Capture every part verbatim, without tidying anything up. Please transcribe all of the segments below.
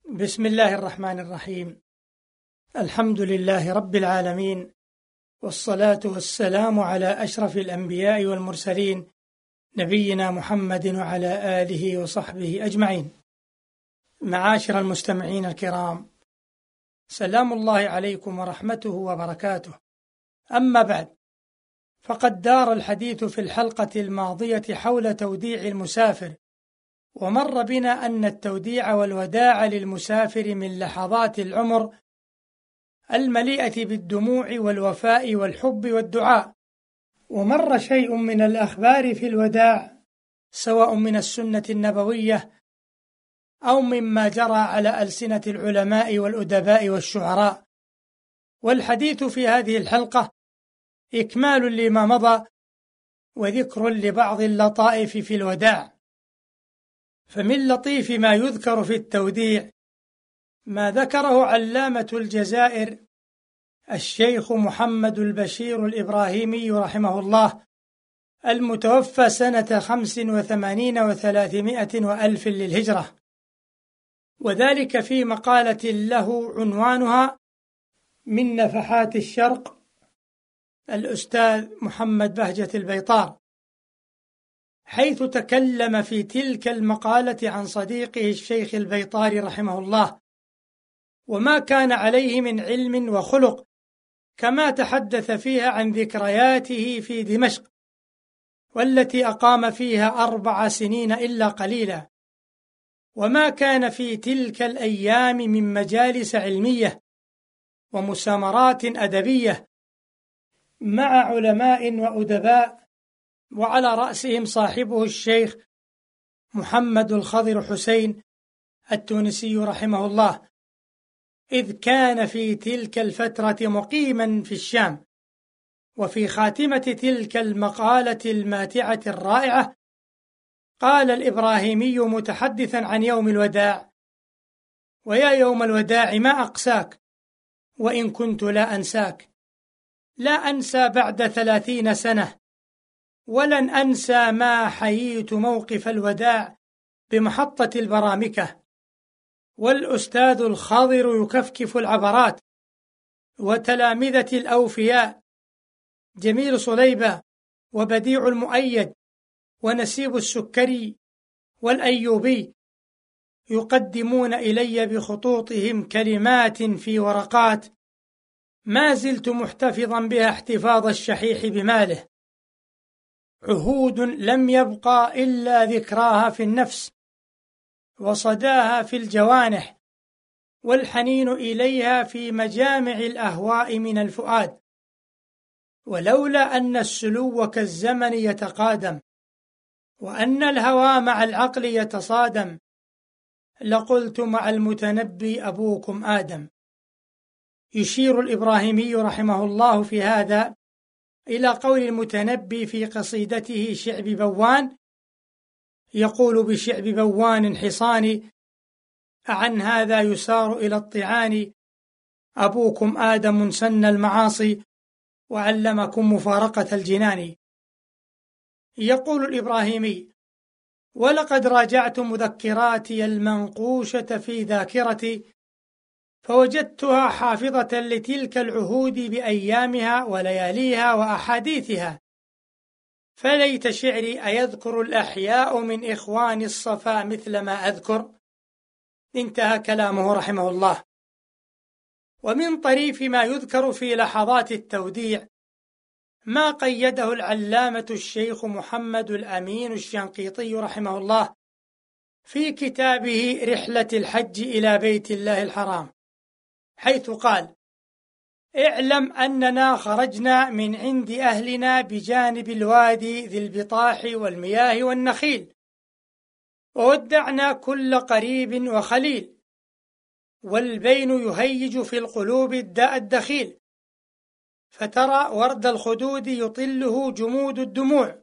بسم الله الرحمن الرحيم. الحمد لله رب العالمين، والصلاة والسلام على أشرف الأنبياء والمرسلين، نبينا محمد وعلى آله وصحبه أجمعين. معاشر المستمعين الكرام، سلام الله عليكم ورحمته وبركاته. أما بعد، فقد دار الحديث في الحلقة الماضية حول توديع المسافر، ومر بنا أن التوديع والوداع للمسافر من لحظات العمر المليئة بالدموع والوفاء والحب والدعاء. ومر شيء من الأخبار في الوداع، سواء من السنة النبوية أو مما جرى على ألسنة العلماء والأدباء والشعراء. والحديث في هذه الحلقة إكمال لما مضى وذكر لبعض اللطائف في الوداع. فمن لطيف ما يذكر في التوديع ما ذكره علامة الجزائر الشيخ محمد البشير الإبراهيمي رحمه الله، المتوفى سنة خمس وثمانين وثلاثمائة وألف للهجرة، وذلك في مقالة له عنوانها من نفحات الشرق، الأستاذ محمد بهجة البيطار، حيث تكلم في تلك المقالة عن صديقه الشيخ البيطار رحمه الله وما كان عليه من علم وخلق، كما تحدث فيها عن ذكرياته في دمشق، والتي أقام فيها أربع سنين إلا قليلا، وما كان في تلك الأيام من مجالس علمية ومسامرات أدبية مع علماء وأدباء، وعلى رأسهم صاحبه الشيخ محمد الخضر حسين التونسي رحمه الله، إذ كان في تلك الفترة مقيما في الشام. وفي خاتمة تلك المقالة الماتعة الرائعة قال الإبراهيمي متحدثا عن يوم الوداع: ويا يوم الوداع ما أقساك، وإن كنت لا أنساك، لا أنسى بعد ثلاثين سنة، ولن أنسى ما حييت موقف الوداع بمحطة البرامكة، والأستاذ الخاضر يكفكف العبرات، وتلامذة الأوفياء جميل صليبة وبديع المؤيد ونسيب السكري والأيوبي يقدمون إلي بخطوطهم كلمات في ورقات ما زلت محتفظا بها احتفاظ الشحيح بماله، عهود لم يبقى إلا ذكراها في النفس وصداها في الجوانح، والحنين إليها في مجامع الأهواء من الفؤاد. ولولا أن السلو كالزمن يتقادم، وأن الهوى مع العقل يتصادم، لقلت مع المتنبي أبوكم آدم. يشير الإبراهيمي رحمه الله في هذا إلى قول المتنبي في قصيدته شعب بوان، يقول بشعب بوان حصاني: عن هذا يسار إلى الطعان، أبوكم آدم سن المعاصي وعلمكم مفارقة الجنان. يقول الإبراهيمي: ولقد راجعت مذكراتي المنقوشة في ذاكرتي، فوجدتها حافظة لتلك العهود بأيامها ولياليها وأحاديثها، فليت شعري أيذكر الأحياء من إخوان الصفا مثل ما أذكر. انتهى كلامه رحمه الله. ومن طريف ما يذكر في لحظات التوديع ما قيده العلامة الشيخ محمد الأمين الشنقيطي رحمه الله في كتابه رحلة الحج إلى بيت الله الحرام، حيث قال: اعلم أننا خرجنا من عند أهلنا بجانب الوادي ذي البطاح والمياه والنخيل، وودعنا كل قريب وخليل، والبين يهيج في القلوب الداء الدخيل، فترى ورد الخدود يطله جمود الدموع،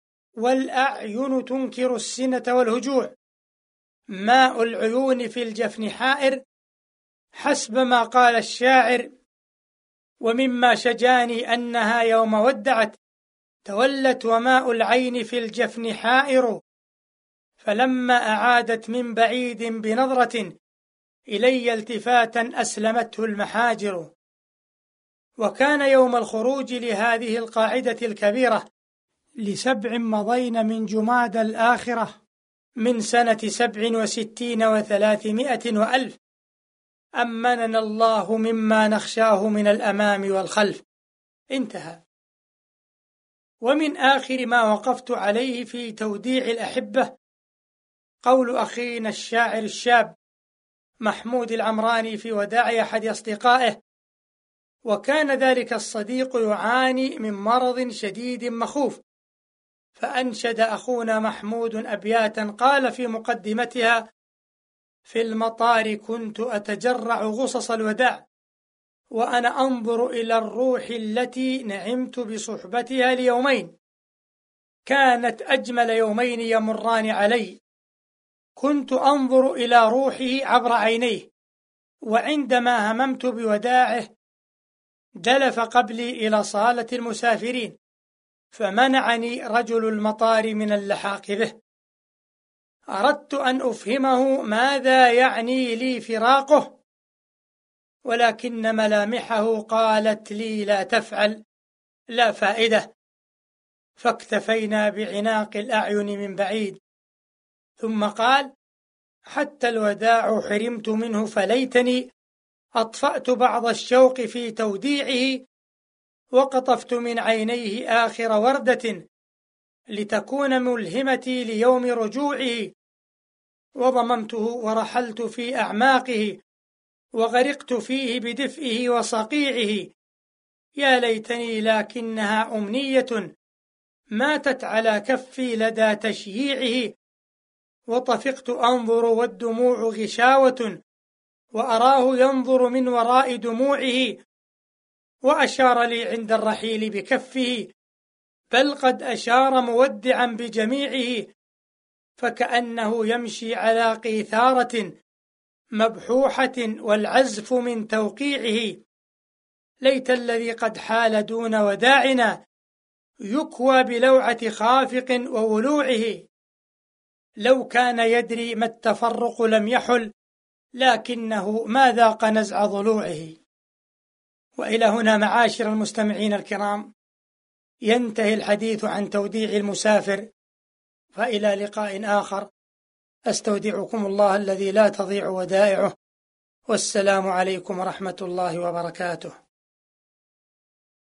والأعين تنكر السنة والهجوع، ماء العيون في الجفن حائر، حسب ما قال الشاعر. ومما شجاني أنها يوم ودعت تولت وماء العين في الجفن حائر، فلما أعادت من بعيد بنظرة إلي التفاتا أسلمته المحاجر. وكان يوم الخروج لهذه القاعدة الكبيرة لسبع مضين من جماد الآخرة من سنة سبع وستين وثلاثمائة وألف، أمننا الله مما نخشاه من الأمام والخلف. انتهى. ومن آخر ما وقفت عليه في توديع الأحبة قول أخينا الشاعر الشاب محمود العمراني في وداع أحد أصدقائه، وكان ذلك الصديق يعاني من مرض شديد مخوف، فأنشد أخونا محمود أبياتا قال في مقدمتها: في المطار كنت أتجرع غصص الوداع وأنا أنظر إلى الروح التي نعمت بصحبتها ليومين، كانت أجمل يومين يمران علي، كنت أنظر إلى روحه عبر عينيه، وعندما هممت بوداعه دلف قبلي إلى صالة المسافرين فمنعني رجل المطار من اللحاق به. أردت أن أفهمه ماذا يعني لي فراقه، ولكن ملامحه قالت لي: لا تفعل، لا فائدة. فاكتفينا بعناق الأعين من بعيد، ثم قال: حتى الوداع حرمت منه، فليتني أطفأت بعض الشوق في توديعه وقطفت من عينيه آخر وردة لتكون ملهمتي ليوم رجوعه، وضممته ورحلت في أعماقه وغرقت فيه بدفئه وصقيعه. يا ليتني لكنها أمنية ماتت على كفي لدى تشييعه، وطفقت أنظر والدموع غشاوة وأراه ينظر من وراء دموعه، وأشار لي عند الرحيل بكفه، بل قد أشار مودعا بجميعه، فكأنه يمشي على قيثارة مبحوحة والعزف من توقيعه. ليت الذي قد حال دون وداعنا يكوى بلوعة خافق وولوعه، لو كان يدري ما التفرق لم يحل، لكنه ما ذاق نزع ضلوعه. وإلى هنا معاشر المستمعين الكرام ينتهي الحديث عن توديع المسافر، فإلى لقاء آخر، أستودعكم الله الذي لا تضيع ودائعه، والسلام عليكم ورحمة الله وبركاته.